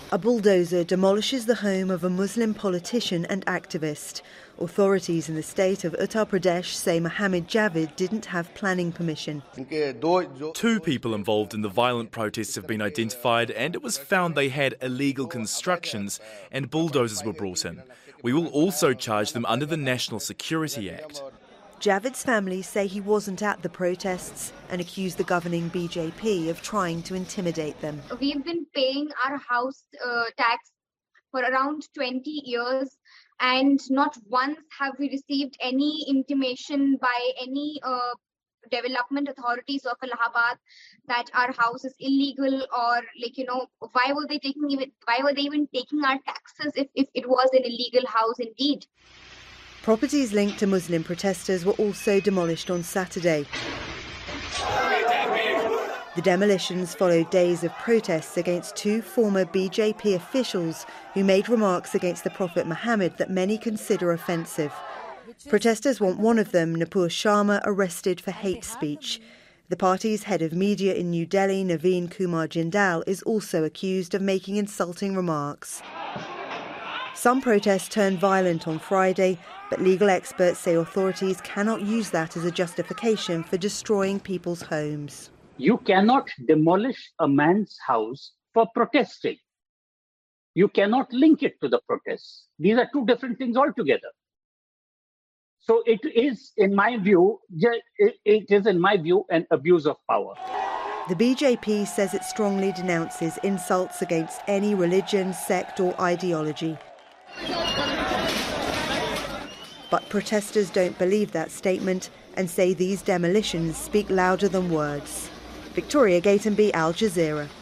A bulldozer demolishes the home of a Muslim politician and activist. Authorities in the state of Uttar Pradesh say Mohammed Javid didn't have planning permission. 2 people involved in the violent protests have been identified, and it was found they had illegal constructions and bulldozers were brought in. We will also charge them under the National Security Act. Javid's family say he wasn't at the protests and accuse the governing BJP of trying to intimidate them. We've been paying our house tax for around 20 years and not once have we received any intimation by any development authorities of Allahabad that our house is illegal, or why were they even taking our taxes if it was an illegal house indeed. Properties linked to Muslim protesters were also demolished on Saturday. The demolitions followed days of protests against 2 former BJP officials who made remarks against the Prophet Muhammad that many consider offensive. Protesters want one of them, Nupur Sharma, arrested for hate speech. The party's head of media in New Delhi, Naveen Kumar Jindal, is also accused of making insulting remarks. Some protests turned violent on Friday, but legal experts say authorities cannot use that as a justification for destroying people's homes. You cannot demolish a man's house for protesting. You cannot link it to the protests. These are 2 different things altogether. So it is, in my view, an abuse of power. The BJP says it strongly denounces insults against any religion, sect or ideology. But protesters don't believe that statement and say these demolitions speak louder than words. Victoria Gatenby, Al Jazeera.